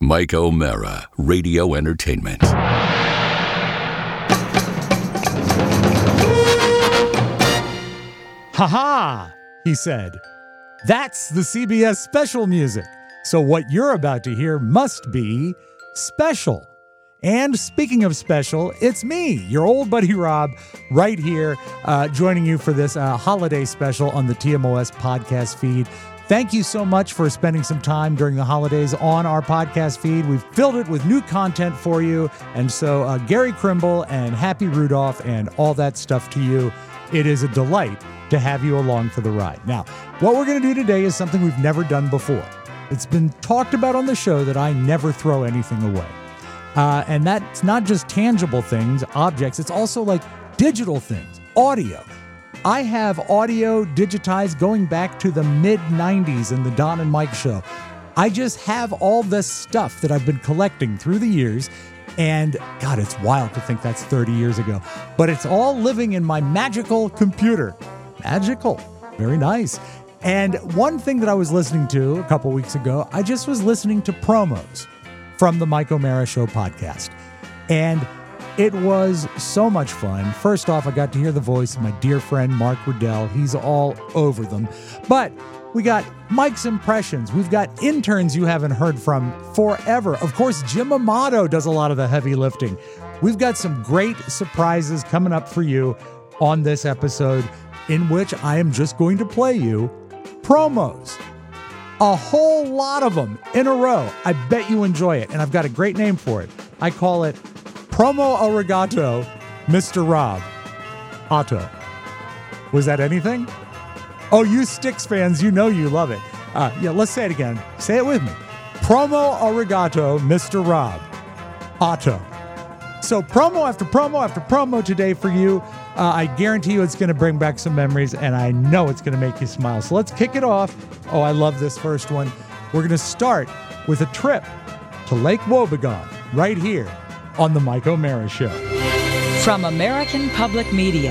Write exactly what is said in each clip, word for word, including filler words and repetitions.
Mike O'Meara, Radio Entertainment. Ha-ha, he said. That's the C B S special music. So what you're about to hear must be special. And speaking of special, it's me, your old buddy Rob, right here, uh, joining you for this uh, holiday special on the T M O S podcast feed. Thank you so much for spending some time during the holidays on our podcast feed. We've filled it with new content for you. And so uh, Gary Krimble and Happy Rudolph and all that stuff to you. It is a delight to have you along for the ride. Now, what we're going to do today is something we've never done before. It's been talked about on the show that I never throw anything away. Uh, and that's not just tangible things, objects. It's also like digital things, audio. I have audio digitized going back to the mid nineties in the Don and Mike show. I just have all this stuff that I've been collecting through the years. And God, it's wild to think that's thirty years ago. But it's all living in my magical computer. Magical. Very nice. And one thing that I was listening to a couple weeks ago, I just was listening to promos from the Mike O'Meara Show podcast. And it was so much fun. First off, I got to hear the voice of my dear friend, Mark Riddell. He's all over them. But we got Mike's impressions. We've got interns you haven't heard from forever. Of course, Jim Amato does a lot of the heavy lifting. We've got some great surprises coming up for you on this episode, in which I am just going to play you promos. A whole lot of them in a row. I bet you enjoy it, and I've got a great name for it. I call it Promo Arigato, Mister Rob Otto. Was that anything? Oh, you Styx fans, you know you love it. Uh, yeah, let's say it again. Say it with me. Promo Arigato, Mister Rob Otto. So promo after promo after promo today for you. Uh, I guarantee you it's going to bring back some memories, and I know it's going to make you smile. So let's kick it off. Oh, I love this first one. We're going to start with a trip to Lake Wobegon right here on The Mike O'Meara Show. From American Public Media.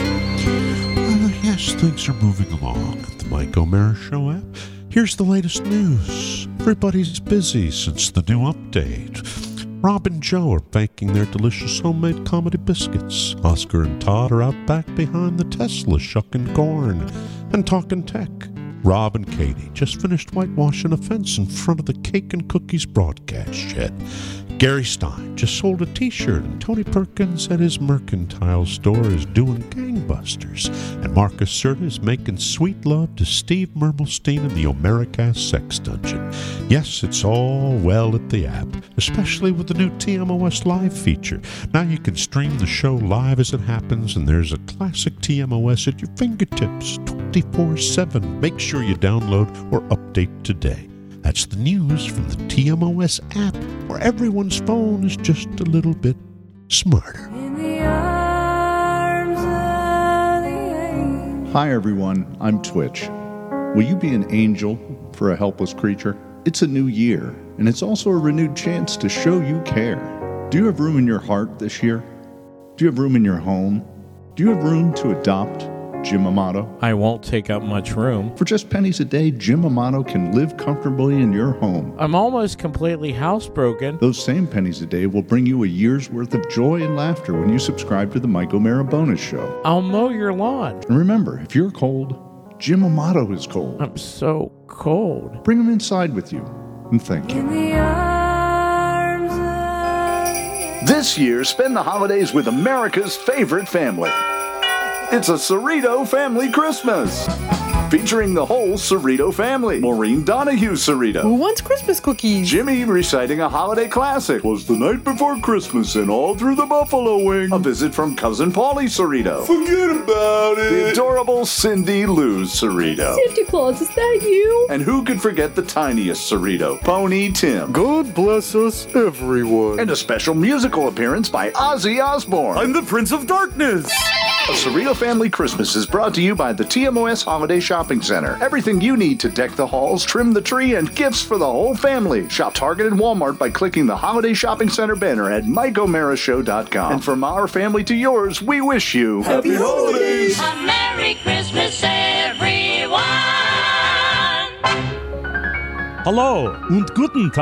Uh, yes, things are moving along at the Mike O'Meara Show app. Here's the latest news. Everybody's busy since the new update. Rob and Joe are baking their delicious homemade comedy biscuits. Oscar and Todd are out back behind the Tesla shucking corn and talking tech. Rob and Katie just finished whitewashing a fence in front of the Cake and Cookies broadcast shed. Gary Stein just sold a t-shirt, and Tony Perkins at his mercantile store is doing gangbusters. And Marcus Serta is making sweet love to Steve Mermelstein in the Omericast Sex Dungeon. Yes, it's all well at the app, especially with the new T M O S Live feature. Now you can stream the show live as it happens, and there's a classic T M O S at your fingertips twenty-four seven. Make sure you download or update today. That's the news from the T M O S app, where everyone's phone is just a little bit smarter. In the arms of the angel. Hi everyone, I'm Twitch. Will you be an angel for a helpless creature? It's a new year, and it's also a renewed chance to show you care. Do you have room in your heart this year? Do you have room in your home? Do you have room to adopt Jim Amato? I won't take up much room. For just pennies a day, Jim Amato can live comfortably in your home. I'm almost completely housebroken. Those same pennies a day will bring you a year's worth of joy and laughter when you subscribe to the Mike O'Meara Bonus Show. I'll mow your lawn. And remember, if you're cold, Jim Amato is cold. I'm so cold. Bring him inside with you, and thank you. In the arms of... This year, spend the holidays with America's favorite family. It's a Cerrito Family Christmas, featuring the whole Cerrito family. Maureen Donahue Cerrito. Who wants Christmas cookies? Jimmy reciting a holiday classic. Was the night before Christmas and all through the buffalo wing. A visit from cousin Paulie Cerrito. Forget about it. The adorable Cindy Lou Cerrito. Santa Claus, is that you? And who could forget the tiniest Cerrito, Pony Tim. God bless us, everyone. And a special musical appearance by Ozzy Osbourne. I'm the Prince of Darkness. A Cerrito Family Christmas is brought to you by the T M O S Holiday Shopping Center. Everything you need to deck the halls, trim the tree, and gifts for the whole family. Shop Target and Walmart by clicking the Holiday Shopping Center banner at Mike O'Meara Show dot com. And from our family to yours, we wish you Happy Holidays! A Merry Christmas, everyone! Hallo und guten Tag.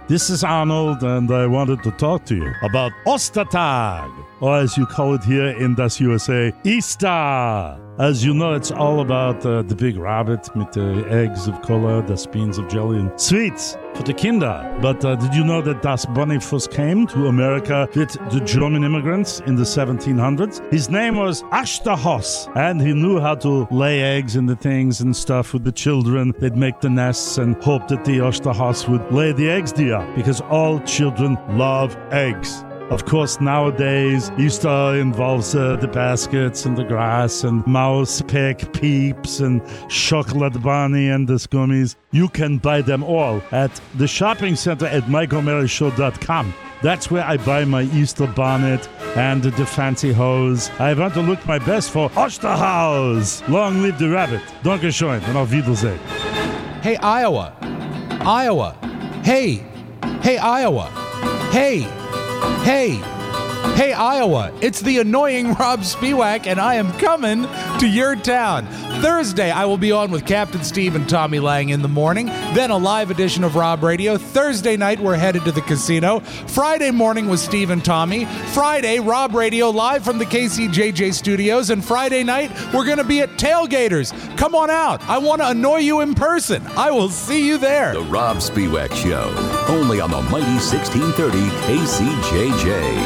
This is Arnold, and I wanted to talk to you about Ostertag, or as you call it here in das U S A, Easter. As you know, it's all about uh, the big rabbit with the eggs of color, the spoons of jelly, and sweets for the Kinder. But uh, did you know that Das Bunny first came to America with the German immigrants in the seventeen hundreds? His name was Ashterhoss, and he knew how to lay eggs in the things and stuff with the children. They'd make the nests and hope that the Ashterhoss would lay the eggs there, because all children love eggs. Of course, nowadays, Easter involves uh, the baskets and the grass and mouse pick peeps and chocolate bunny and the gummies. You can buy them all at the shopping center at mike o'mara show dot com. That's where I buy my Easter bonnet and the fancy hose. I want to look my best for Osterhaus. Long live the rabbit. Dankeschön and auf Wiedersehen. Hey, Iowa. Iowa. Hey. Hey, Iowa. Hey. Hey, hey, Iowa, it's the annoying Rob Spiewak, and I am coming to your town. Thursday, I will be on with Captain Steve and Tommy Lang in the morning, then a live edition of Rob Radio. Thursday night, we're headed to the casino. Friday morning with Steve and Tommy. Friday, Rob Radio live from the K C J J studios, and Friday night, we're going to be at Tailgaters. Come on out. I want to annoy you in person. I will see you there. The Rob Spiewak Show, only on the mighty sixteen thirty K C J J.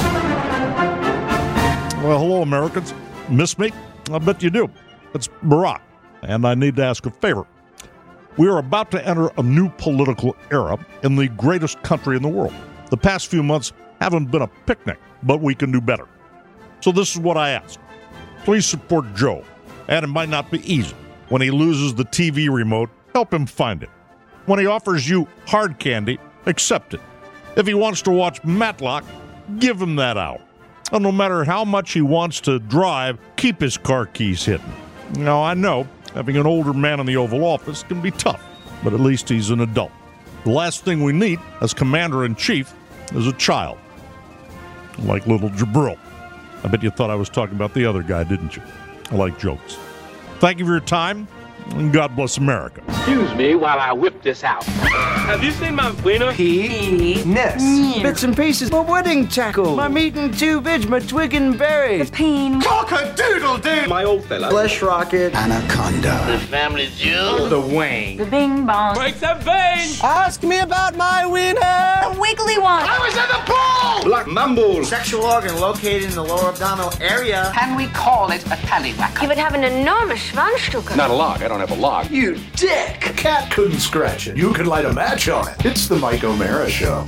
Well, hello, Americans. Miss me? I bet you do. It's Barack, and I need to ask a favor. We are about to enter a new political era in the greatest country in the world. The past few months haven't been a picnic, but we can do better. So this is what I ask. Please support Joe, and it might not be easy. When he loses the T V remote, help him find it. When he offers you hard candy, accept it. If he wants to watch Matlock, give him that hour. And no matter how much he wants to drive, keep his car keys hidden. Now, I know having an older man in the Oval Office can be tough, but at least he's an adult. The last thing we need as Commander-in-Chief is a child, like little Jabril. I bet you thought I was talking about the other guy, didn't you? I like jokes. Thank you for your time, and God bless America. Excuse me while I whip this out. Have you seen my wiener? Penis. Bits and pieces. My wedding tackle. My meat and two veg. My twig and berry. The peen. Cock-a-doodle-doo! My old fella. Flesh rocket. Anaconda. The family jewel. The wang. The bing bong. Break that vein! Ask me about my wiener. The wiggly one. I was in the pool! Black mumbles. Sexual organ located in the lower abdominal area. Can we call it a tallywhacker? He would have an enormous Schwanzstücke. Not a log. I don't have a log. You dick! A cat couldn't scratch it. You could light a match on it. It's the Mike O'Mara Show.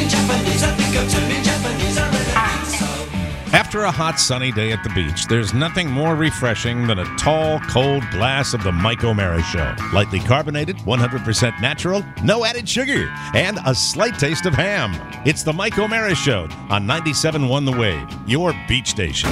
After a hot, sunny day at the beach, there's nothing more refreshing than a tall, cold glass of the Mike O'Mara Show. Lightly carbonated, one hundred percent natural, no added sugar, and a slight taste of ham. It's the Mike O'Mara Show on ninety-seven point one The Wave, your beach station.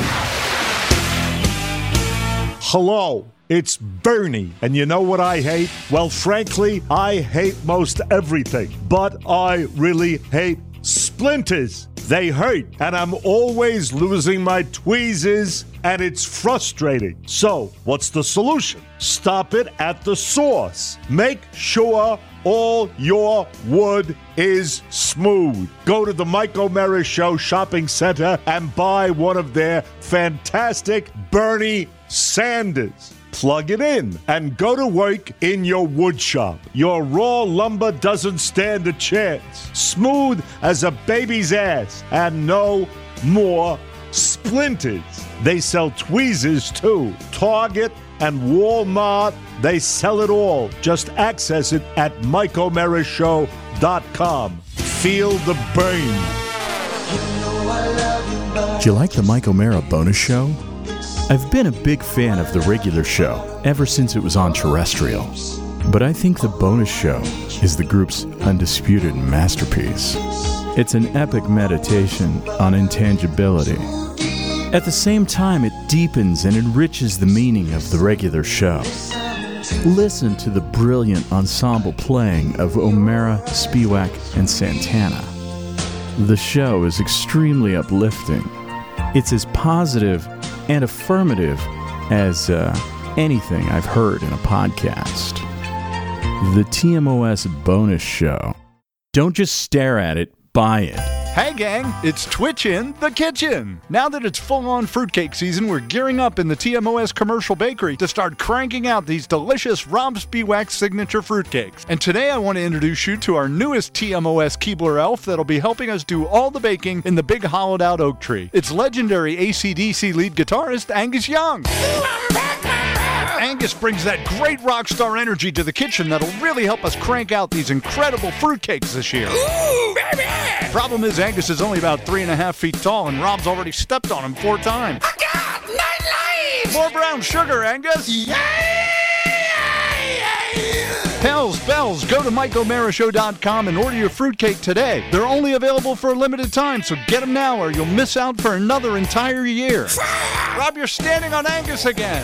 Hello, it's Bernie. And you know what I hate? Well, frankly, I hate most everything. But I really hate splinters. They hurt, and I'm always losing my tweezers, and it's frustrating. So, what's the solution? Stop it at the source. Make sure all your wood is smooth. Go to the Mike O'Mara Show Shopping Center and buy one of their fantastic Bernie Sanders. Plug it in and go to work in your wood shop. Your raw lumber doesn't stand a chance. Smooth as a baby's ass and no more splinters. They sell tweezers too. Target and Walmart, they sell it all. Just access it at mike o'mara show dot com. Feel the burn. Do you like the Mike O'Mara bonus show? I've been a big fan of the regular show ever since it was on terrestrial. But I think the bonus show is the group's undisputed masterpiece. It's an epic meditation on intangibility. At the same time, it deepens and enriches the meaning of the regular show. Listen to the brilliant ensemble playing of O'Mara, Spiewak, and Santana. The show is extremely uplifting. It's as positive and affirmative as uh, anything I've heard in a podcast. The T M O S bonus show. Don't just stare at it, buy it. Hey gang, it's Twitch in the kitchen. Now that it's full-on fruitcake season, we're gearing up in the T M O S Commercial Bakery to start cranking out these delicious Rob Spiewak signature fruitcakes. And today I want to introduce you to our newest T M O S Keebler elf that'll be helping us do all the baking in the big hollowed-out oak tree. It's legendary A C D C lead guitarist Angus Young. Angus brings that great rock star energy to the kitchen that'll really help us crank out these incredible fruitcakes this year. Ooh, baby! Problem is, Angus is only about three and a half feet tall, and Rob's already stepped on him four times. I got nine lives! More brown sugar, Angus! Yeah! Hells bells, go to Mike O'Mara Show dot com and order your fruitcake today. They're only available for a limited time, so get them now or you'll miss out for another entire year. Rob, you're standing on Angus again.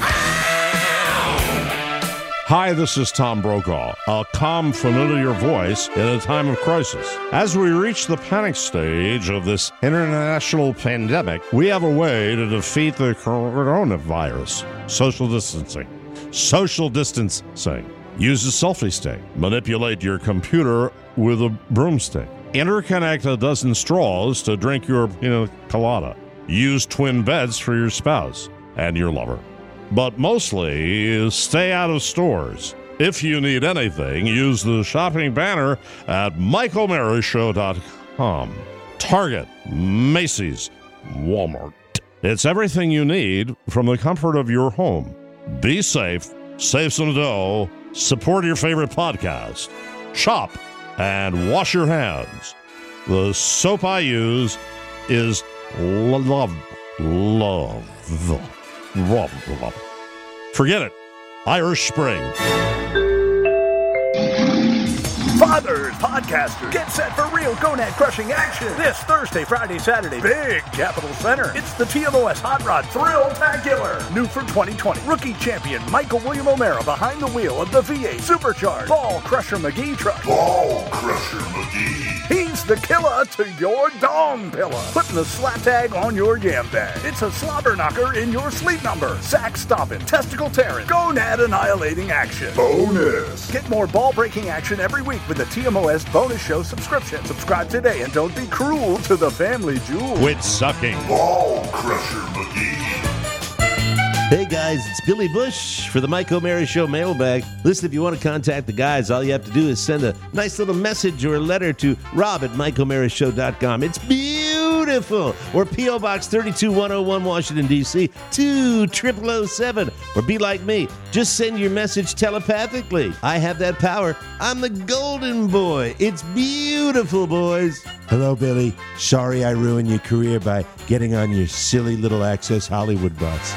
Hi, this is Tom Brokaw, a calm, familiar voice in a time of crisis. As we reach the panic stage of this international pandemic, we have a way to defeat the coronavirus. Social distancing. Social distancing. Use a selfie stick. Manipulate your computer with a broomstick. Interconnect a dozen straws to drink your pina colada. Use twin beds for your spouse and your lover. But mostly, stay out of stores. If you need anything, use the shopping banner at Mike O'Mara Show dot com. Target, Macy's, Walmart. It's everything you need from the comfort of your home. Be safe, save some dough, support your favorite podcast, shop, and wash your hands. The soap I use is love, love. Love, love. Forget it. Irish Spring. Fathers, podcasters, get set for real gonad-crushing action this Thursday, Friday, Saturday. Big Capital Center. It's the T M O S Hot Rod Thrill-tacular. New for twenty twenty. Rookie champion Michael William O'Mara behind the wheel of the V eight Supercharged Ball Crusher McGee truck. Ball Crusher McGee. He's the killer to your dong pillar. Putting the slap tag on your yam bag. It's a slobber knocker in your sleep number. Sack stomping, testicle tearing, gonad annihilating action. Bonus. Get more ball breaking action every week with the T M O S Bonus Show subscription. Subscribe today and don't be cruel to the family jewel. Quit sucking. Ball Crusher McGee. Hey guys, it's Billy Bush for the Mike O'Mara Show mailbag. Listen, if you want to contact the guys, all you have to do is send a nice little message or a letter to Rob at Mike O'Mara Show dot com. It's beautiful. Or P O Box thirty-two one oh one, Washington, D C two triple oh seven. Or be like me, just send your message telepathically. I have that power. I'm the golden boy. It's beautiful, boys. Hello, Billy. Sorry I ruined your career by getting on your silly little Access Hollywood bus.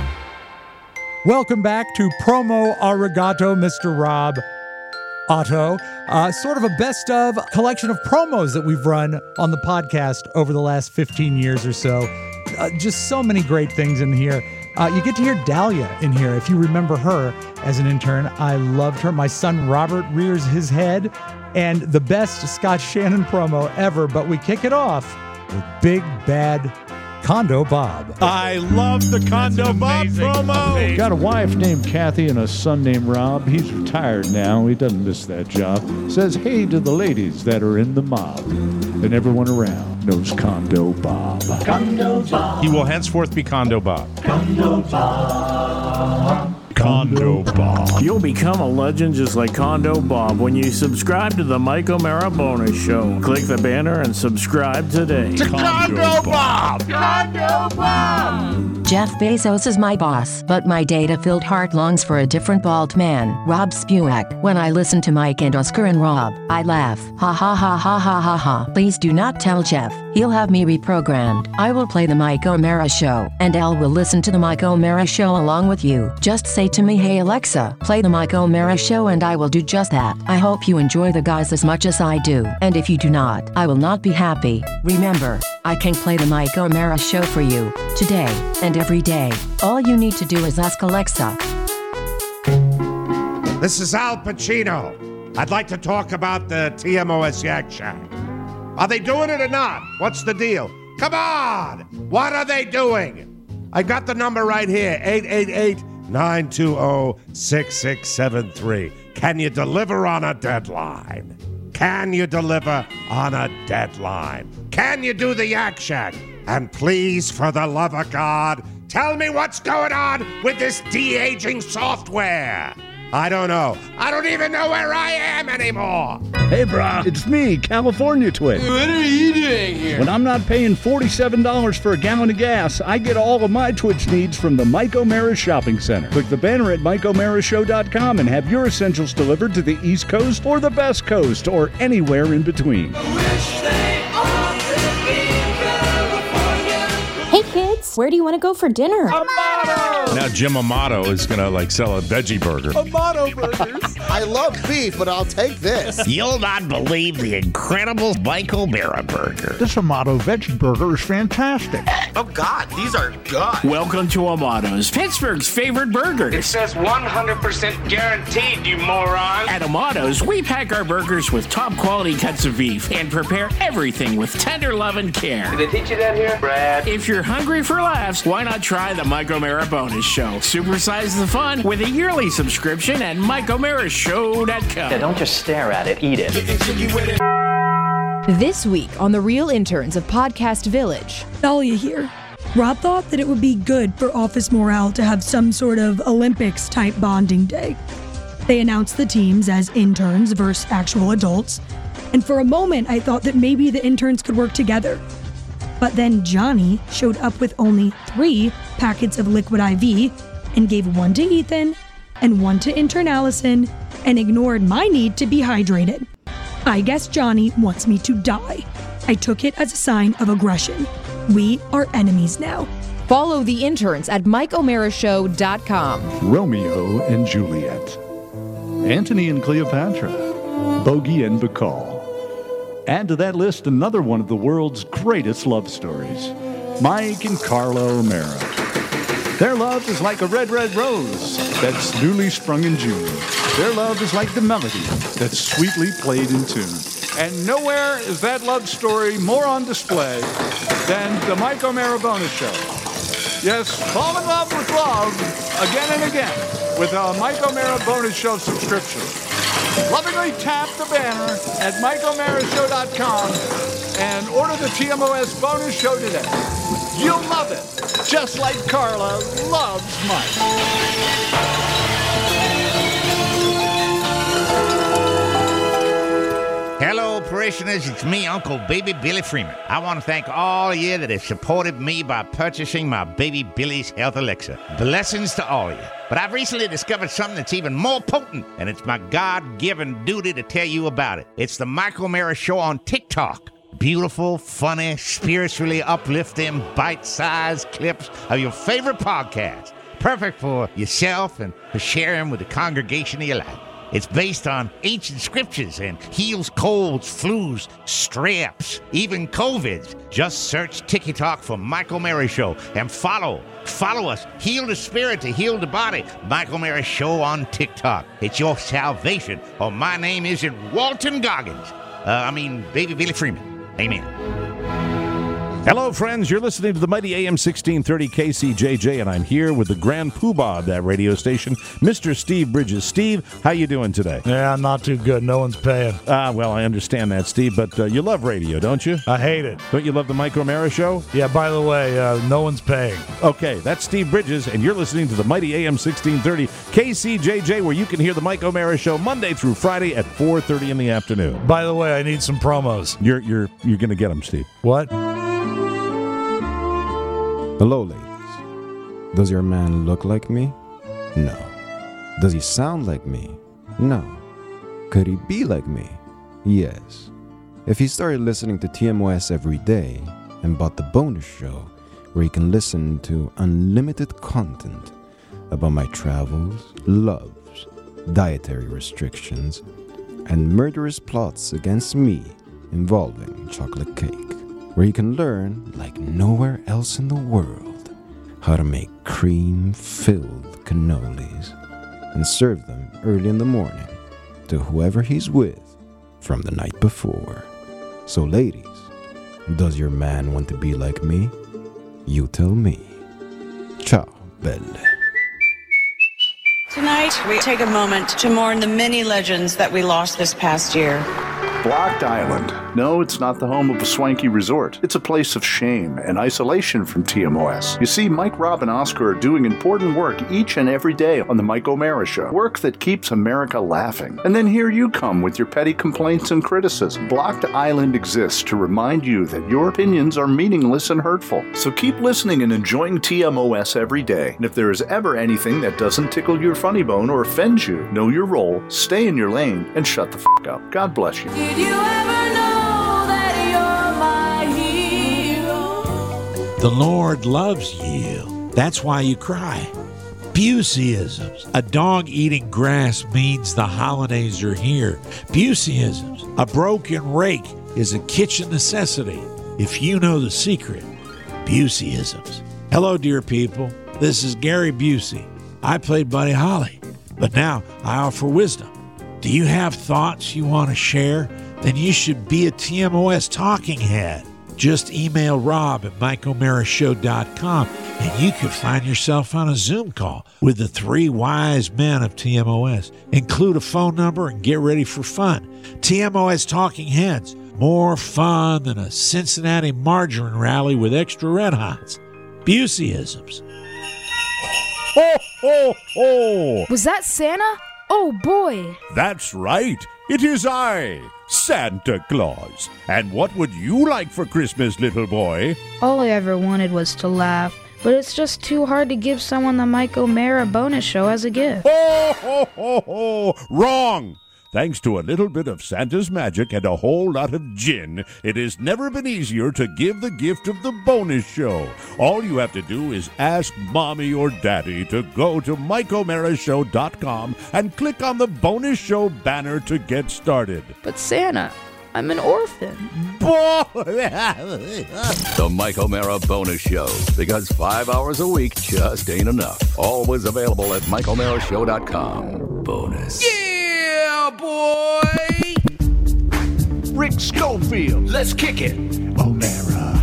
Welcome back to Promo Arigato, Mister Rob Otto. Uh, sort of a best of collection of promos that we've run on the podcast over the last fifteen years or so. Uh, just so many great things in here. Uh, you get to hear Dahlia in here. If you remember her as an intern, I loved her. My son Robert rears his head, and the best Scott Shannon promo ever. But we kick it off with Big Bad Condo Bob. I love the Condo Bob promo. Got a wife named Kathy and a son named Rob. He's retired now. He doesn't miss that job. Says hey to the ladies that are in the mob. And everyone around knows Condo Bob. Condo Bob. He will henceforth be Condo Bob. Condo Bob. Condo Bob. You'll become a legend just like Condo Bob when you subscribe to the Mike O'Mara Bonus Show. Click the banner and subscribe today. To Condo Bob. Condo Bob. Jeff Bezos is my boss, but my data-filled heart longs for a different bald man, Rob Spiewak. When I listen to Mike and Oscar and Rob, I laugh. Ha ha ha ha ha ha ha. Please do not tell Jeff. He'll have me reprogrammed. I will play the Mike O'Mara Show, and Elle will listen to the Mike O'Mara Show along with you. Just say to me, hey Alexa, play the Mike O'Mara Show, and I will do just that. I hope you enjoy the guys as much as I do, and if you do not, I will not be happy. Remember, I can play the Mike O'Mara Show for you, today, and every day. All you need to do is ask Alexa. This is Al Pacino. I'd like to talk about the T M O S Yak Shack. Are they doing it or not? What's the deal? Come on! What are they doing? I got the number right here, eight eight eight, nine two zero, six six seven three. Can you deliver on a deadline? Can you deliver on a deadline? Can you do the Yak Shack? And please, for the love of God, tell me what's going on with this de-aging software. I don't know. I don't even know where I am anymore. Hey, brah, it's me, California Twit. What are you doing here? When I'm not paying forty-seven dollars for a gallon of gas, I get all of my Twitch needs from the Mike O'Mara Shopping Center. Click the banner at Mike O'Mara Show dot com and have your essentials delivered to the East Coast or the Best Coast or anywhere in between. Hey, kids, where do you want to go for dinner? Amato! Now Jim Amato is going to like sell a veggie burger. Amato burgers. I love beef, but I'll take this. You'll not believe the incredible Mike O'Mara burger. This Amato veggie burger is fantastic. Oh, God, these are good. Welcome to Amato's, Pittsburgh's favorite burger. It says one hundred percent guaranteed, you moron. At Amato's, we pack our burgers with top quality cuts of beef and prepare everything with tender love and care. Did they teach you that here, Brad? If you're hungry for laughs, why not try the Mike O'Mara Bonus Show? Supersize the fun with a yearly subscription at Mike O'Mara Show dot com. Yeah, don't just stare at it, eat it. This week on The Real Interns of Podcast Village. Dahlia here. Rob thought that it would be good for office morale to have some sort of Olympics-type bonding day. They announced the teams as interns versus actual adults, and for a moment I thought that maybe the interns could work together. But then Johnny showed up with only three packets of liquid I V and gave one to Ethan and one to intern Allison and ignored my need to be hydrated. I guess Johnny wants me to die. I took it as a sign of aggression. We are enemies now. Follow the interns at Mike O'Mara Show dot com. Romeo and Juliet. Antony and Cleopatra. Bogey and Bacall. Add to that list another one of the world's greatest love stories, Mike and Carla O'Mara. Their love is like a red, red rose that's newly sprung in June. Their love is like the melody that's sweetly played in tune. And nowhere is that love story more on display than the Mike O'Mara Bonus Show. Yes, fall in love with love again and again with a Mike O'Mara Bonus Show subscription. Lovingly tap the banner at Mike O'Mara Show dot com and order the T M O S Bonus Show today. You'll love it, just like Carla loves Mike. Hello, parishioners. It's me, Uncle Baby Billy Freeman. I want to thank all of you that have supported me by purchasing my Baby Billy's Health Elixir. Blessings to all of you. But I've recently discovered something that's even more potent, and it's my God-given duty to tell you about it. It's the Mike O'Mara Show on TikTok. Beautiful, funny, spiritually uplifting, bite-sized clips of your favorite podcast. Perfect for yourself and for sharing with the congregation of your life. It's based on ancient scriptures and heals colds, flus, straps, even COVIDs. Just search TikTok for Mike O'Mara Show and follow. Follow us. Heal the spirit to heal the body. Mike O'Mara Show on TikTok. It's your salvation. Or my name isn't Walton Goggins. Uh, I mean, Baby Billy Freeman. Amen. Hello, friends. You're listening to the mighty A M sixteen thirty K C J J, and I'm here with the grand poobah of that radio station, Mister Steve Bridges. Steve, how you doing today? Yeah, not too good. No one's paying. Ah, well, I understand that, Steve, but uh, you love radio, don't you? I hate it. Don't you love the Mike O'Mara Show? Yeah, by the way, uh, no one's paying. Okay, that's Steve Bridges, and you're listening to the mighty A M sixteen thirty K C J J, where you can hear the Mike O'Mara Show Monday through Friday at four thirty in the afternoon. By the way, I need some promos. You're you're you're going to get them, Steve. What? Hello, ladies. Does your man look like me? No. Does he sound like me? No. Could he be like me? Yes. If he started listening to T M O S every day and bought the bonus show where he can listen to unlimited content about my travels, loves, dietary restrictions, and murderous plots against me involving chocolate cake, where you can learn, like nowhere else in the world, how to make cream-filled cannolis and serve them early in the morning to whoever he's with from the night before. So ladies, does your man want to be like me? You tell me. Ciao, belle. Tonight, we take a moment to mourn the many legends that we lost this past year. Blocked Island. No, it's not the home of a swanky resort. It's a place of shame and isolation from T M O S. You see, Mike, Rob, and Oscar are doing important work each and every day on The Mike O'Mara Show. Work that keeps America laughing. And then here you come with your petty complaints and criticism. Blocked Island exists to remind you that your opinions are meaningless and hurtful. So keep listening and enjoying T M O S every day. And if there is ever anything that doesn't tickle your funny bone or offends you, know your role, stay in your lane, and shut the f*** up. God bless you. Did you ever know that you're my hero? The Lord loves you. That's why you cry. Buseyisms. A dog eating grass means the holidays are here. Buseyisms. A broken rake is a kitchen necessity. If you know the secret, Buseyisms. Hello, dear people. This is Gary Busey. I played Buddy Holly, but now I offer wisdom. Do you have thoughts you want to share? Then you should be a T M O S talking head. Just email Rob at Mike O'Mara Show dot com and you can find yourself on a Zoom call with the three wise men of T M O S. Include a phone number and get ready for fun. T M O S Talking Heads. More fun than a Cincinnati margarine rally with extra red hots. Buseyisms. Ho, ho, ho! Was that Santa? Oh, boy. That's right. It is I, Santa Claus. And what would you like for Christmas, little boy? All I ever wanted was to laugh, but it's just too hard to give someone the Mike O'Mara bonus show as a gift. Ho, ho, ho, ho! Wrong! Thanks to a little bit of Santa's magic and a whole lot of gin, it has never been easier to give the gift of the bonus show. All you have to do is ask Mommy or Daddy to go to Mike O'Mara Show dot com and click on the bonus show banner to get started. But Santa, I'm an orphan. The Mike O'Mara Bonus Show, because five hours a week just ain't enough. Always available at Mike O'Mara Show dot com. Bonus. Yeah, boy! Rick Schofield. Let's kick it. O'Mara.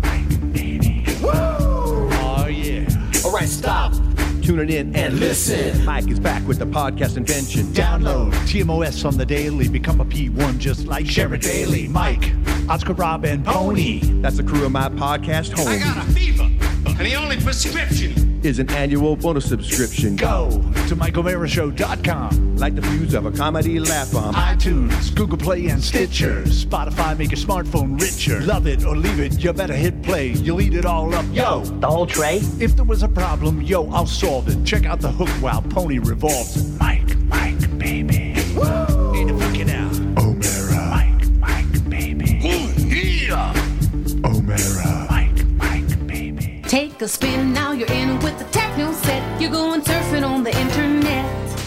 Woo! Oh, yeah. All right, stop. Tuning in and listen. Mike is back with the podcast invention. Download T M O S on the daily. Become a P one just like Share It Daily. Mike, Oscar, Rob, and Pony. That's the crew of my podcast home. I got a fever, and the only prescription is an annual bonus subscription. Go to Mike O'Mara Show dot com. Like the views of a comedy laugh bomb. iTunes, Google Play, and Stitcher. Spotify, make your smartphone richer. Love it or leave it, you better hit play. You'll eat it all up, yo. The whole tray? If there was a problem, yo, I'll solve it. Check out the hook while Pony revolves it. Mike, Mike, baby. Woo! Ain't it fucking out? O'Mara. Mike, Mike, baby. Ooh, yeah! O'Mara. Mike, Mike, baby. Take a spin, now you're in with the techno set. You're going surfing on the internet.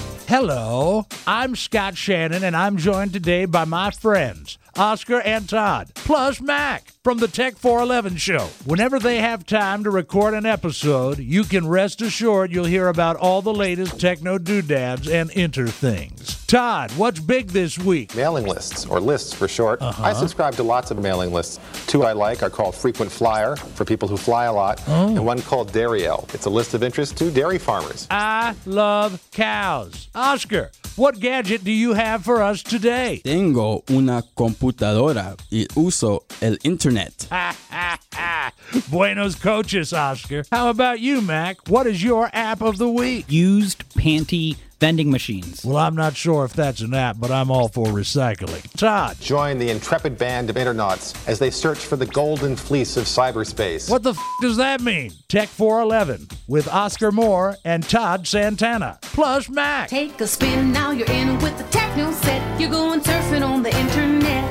Hello, I'm Scott Shannon, and I'm joined today by my friends, Oscar and Todd, plus Mac from the Tech four eleven Show. Whenever they have time to record an episode, you can rest assured you'll hear about all the latest techno doodads and inter things. Todd, what's big this week? Mailing lists, or lists for short. Uh-huh. I subscribe to lots of mailing lists. Two I like are called Frequent Flyer, for people who fly a lot, oh. and one called Dairyelle. It's a list of interest to dairy farmers. I love cows. Oscar, what gadget do you have for us today? Tengo una computadora y uso el internet. Ha, ha, ha. Buenos coaches, Oscar. How about you, Mac? What is your app of the week? Used panty vending machines. Well, I'm not sure if that's an app, but I'm all for recycling. Todd. Join the intrepid band of internauts as they search for the golden fleece of cyberspace. What the f*** does that mean? Tech four eleven with Oscar Moore and Todd Santana, plus Mac. Take a spin, now you're in with the techno set. You're going surfing on the internet.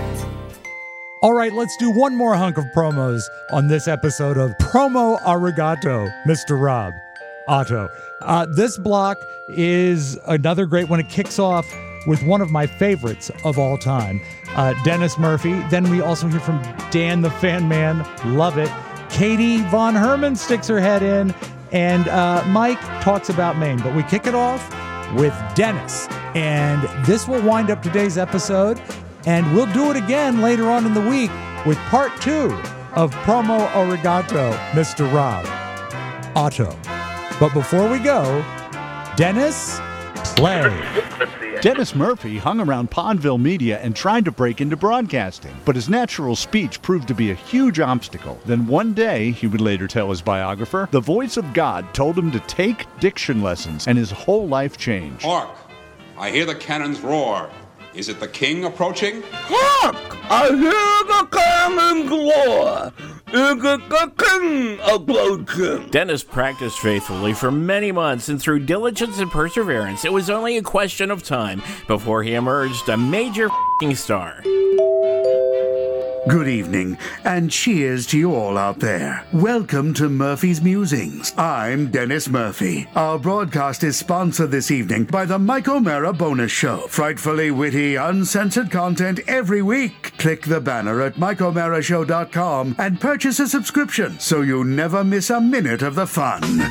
All right, let's do one more hunk of promos on this episode of Promo Arigato, Mister Rob Otto. Uh, this block is another great one. It kicks off with one of my favorites of all time, uh, Dennis Murphy. Then we also hear from Dan the Fan Man. Love it. Katie Von Herman sticks her head in, and uh, Mike talks about Maine. But we kick it off with Dennis, and this will wind up today's episode, and we'll do it again later on in the week with part two of Promo Arigato, Mister Rob Otto. But before we go, Dennis, play. Dennis Murphy hung around Pondville Media and tried to break into broadcasting, but his natural speech proved to be a huge obstacle. Then one day, he would later tell his biographer, the voice of God told him to take diction lessons, and his whole life changed. Hark! I hear the cannons roar. Is it the king approaching? Hark! I hear the cannons roar. Is it the king approaching? Dennis practiced faithfully for many months, and through diligence and perseverance, it was only a question of time before he emerged a major f***ing star. Good evening, and cheers to you all out there. Welcome to Murphy's Musings. I'm Dennis Murphy. Our broadcast is sponsored this evening by the Mike O'Mara Bonus Show. Frightfully witty, uncensored content every week. Click the banner at mike o'mara show dot com and purchase a subscription so you never miss a minute of the fun.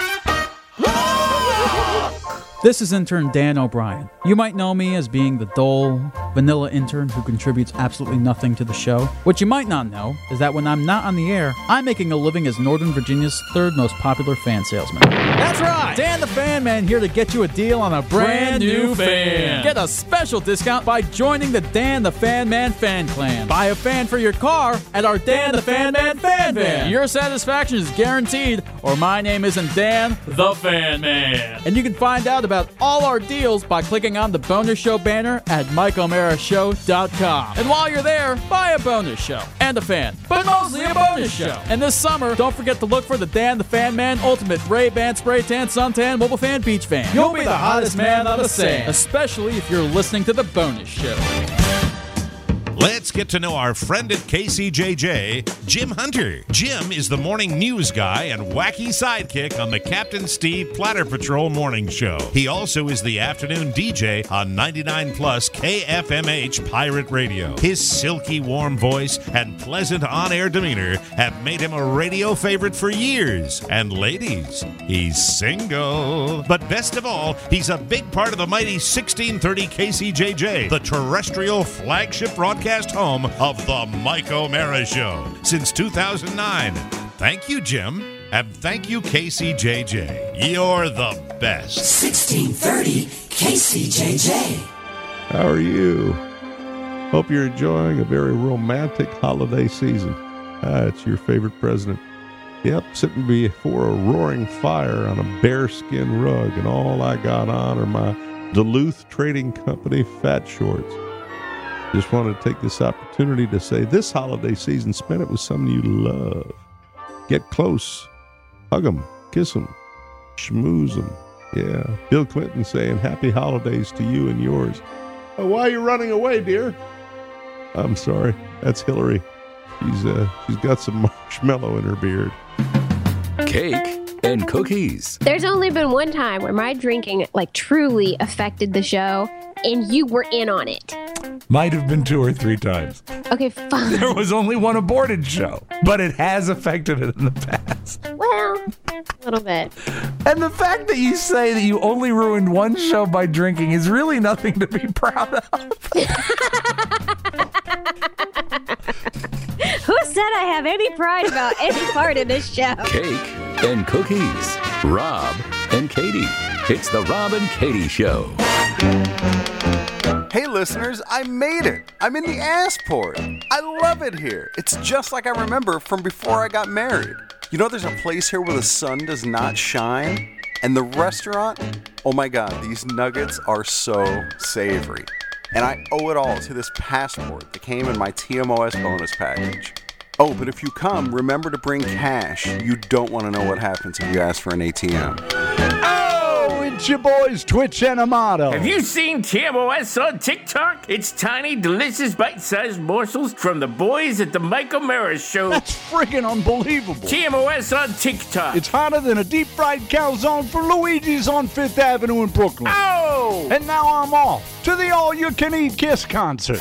This is intern Dan O'Brien. You might know me as being the dull, vanilla intern who contributes absolutely nothing to the show. What you might not know is that when I'm not on the air, I'm making a living as Northern Virginia's third most popular fan salesman. That's right! Dan the Fan Man here to get you a deal on a brand, brand new fan. Get a special discount by joining the Dan the Fan Man fan clan. Buy a fan for your car at our Dan the Fan Man fan van. Your satisfaction is guaranteed, or my name isn't Dan the Fan Man. And you can find out about all our deals by clicking on the Bonus Show banner at mike o'mara show dot com. And while you're there, buy a bonus show and a fan, but mostly a bonus show. And this summer, don't forget to look for the Dan the Fan Man Ultimate Ray-Ban Spray Tan Suntan Mobile Fan Beach Fan. You'll be the hottest man on the sand, especially if you're listening to the bonus show. Let's get to know our friend at K C J J, Jim Hunter. Jim is the morning news guy and wacky sidekick on the Captain Steve Platter Patrol morning show. He also is the afternoon D J on ninety-nine plus K F M H Pirate Radio. His silky warm voice and pleasant on-air demeanor have made him a radio favorite for years. And ladies, he's single. But best of all, he's a big part of the mighty sixteen thirty K C J J, the terrestrial flagship broadcast home of the Mike O'Mara Show since two thousand nine. Thank you, Jim, and thank you, K C J J. You're the best. sixteen thirty K C J J. How are you? Hope you're enjoying a very romantic holiday season. Ah, it's your favorite president. Yep, sitting before a roaring fire on a bearskin rug, and all I got on are my Duluth Trading Company fat shorts. Just wanted to take this opportunity to say this holiday season, spend it with someone you love. Get close, hug them, kiss them, schmooze them. Yeah, Bill Clinton saying happy holidays to you and yours. Oh, why are you running away, dear? I'm sorry, that's Hillary. She's uh, she's got some marshmallow in her beard. Cake and cookies. There's only been one time where my drinking like truly affected the show, and you were in on it. Might have been two or three times. Okay, fine. There was only one aborted show, but it has affected it in the past. Well, a little bit. And the fact that you say that you only ruined one show by drinking is really nothing to be proud of. Who said I have any pride about any part of this show? Cake and cookies. Rob and Katie. It's the Rob and Katie Show. Hey listeners, I made it! I'm in the Assport! I love it here! It's just like I remember from before I got married. You know there's a place here where the sun does not shine? And the restaurant? Oh my god, these nuggets are so savory. And I owe it all to this passport that came in my T M O S bonus package. Oh, but if you come, remember to bring cash. You don't want to know what happens if you ask for an A T M. It's your boys, Twitch and Amato. Have you seen T M O S on TikTok? It's tiny, delicious, bite-sized morsels from the boys at the Mike O'Mara Show. That's friggin' unbelievable. T M O S on TikTok. It's hotter than a deep-fried calzone for Luigi's on Fifth Avenue in Brooklyn. Oh! And now I'm off to the all-you-can-eat Kiss concert.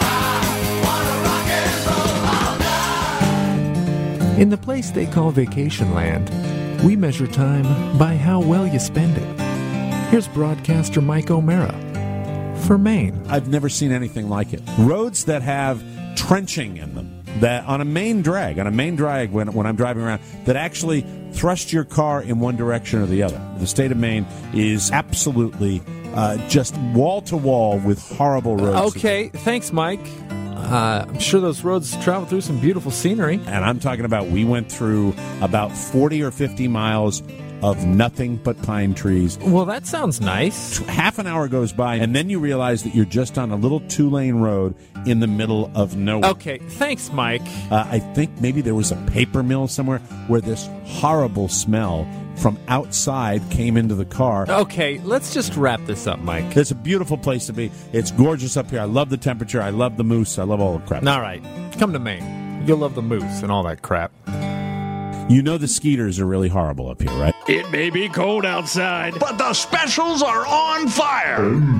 In the place they call Vacation Land, we measure time by how well you spend it. Here's broadcaster Mike O'Mara for Maine. I've never seen anything like it. Roads that have trenching in them, that on a main drag, on a main drag when, when I'm driving around, that actually thrust your car in one direction or the other. The state of Maine is absolutely uh, just wall to wall with horrible roads. Okay, thanks, Mike. Uh, I'm sure those roads travel through some beautiful scenery. And I'm talking about we went through about forty or fifty miles of nothing but pine trees. Well, that sounds nice. Half an hour goes by, and then you realize that you're just on a little two-lane road in the middle of nowhere. Okay, thanks, Mike. Uh, I think maybe there was a paper mill somewhere where this horrible smell from outside came into the car. Okay, let's just wrap this up, Mike. It's a beautiful place to be. It's gorgeous up here. I love the temperature. I love the moose. I love all the crap. All right, come to Maine. You'll love the moose and all that crap. You know the skeeters are really horrible up here, right? It may be cold outside, but the specials are on fire.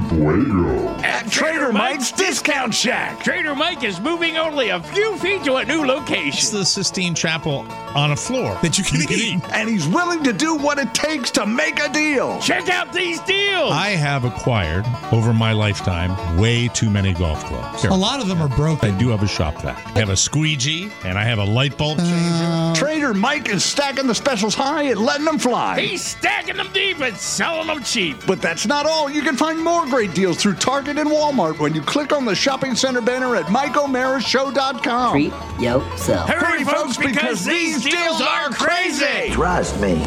At Trader Mike's Discount Shack. Trader Mike is moving only a few feet to a new location. It's the Sistine Chapel on a floor that you can, you can eat. And he's willing to do what it takes to make a deal. Check out these deals. I have acquired, over my lifetime, way too many golf clubs. A lot of them are broken. I do have a shop vac. I have a squeegee, and I have a light bulb changer. Uh, Trader Mike is stacking the specials high and letting them fly. He's stacking them deep and selling them cheap. But that's not all. You can find more great deals through Target and Walmart when you click on the shopping center banner at Mike O'Mara Show dot com. Treat yourself. Hurry, folks, because these deals are crazy. Trust me.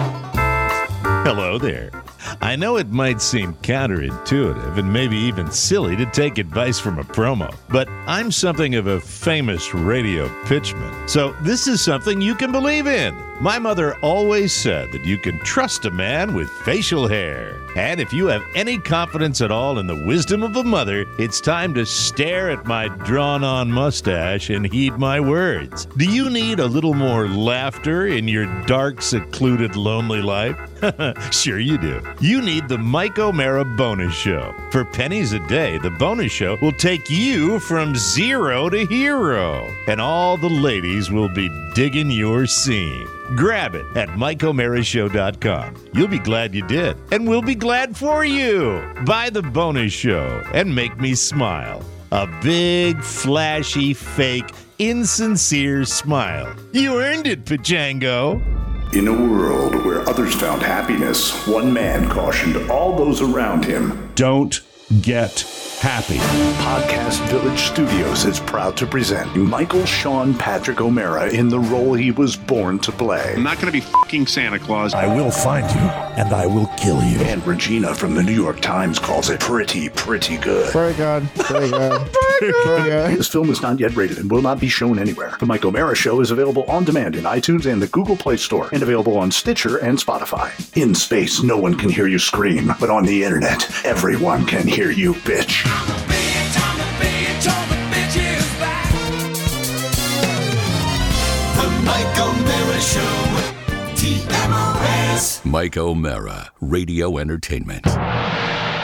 Hello there. I know it might seem counterintuitive and maybe even silly to take advice from a promo, but I'm something of a famous radio pitchman, so this is something you can believe in. My mother always said that you can trust a man with facial hair. And if you have any confidence at all in the wisdom of a mother, it's time to stare at my drawn-on mustache and heed my words. Do you need a little more laughter in your dark, secluded, lonely life? Sure you do. You need the Mike O'Mara Bonus Show. For pennies a day, the Bonus Show will take you from zero to hero. And all the ladies will be digging your scene. Grab it at Mike O'Mara Show dot com. You'll be glad you did, and we'll be glad for you. Buy the Bonus Show and make me smile. A big, flashy, fake, insincere smile. You earned it, Pachango. In a world where others found happiness, one man cautioned all those around him. Don't get happy. Podcast Village Studios is proud to present Michael Sean Patrick O'Mara in the role he was born to play. I'm not going to be fucking Santa Claus. I will find you, and I will kill you. And Regina from the New York Times calls it pretty, pretty good. Very good. Very good. Very good. This film is not yet rated and will not be shown anywhere. The Mike O'Mara Show is available on demand in iTunes and the Google Play Store, and available on Stitcher and Spotify. In space, no one can hear you scream, but on the internet, everyone can hear you bitch. Mike O'Mara Show. T M O S. Mike O'Mara, Radio Entertainment.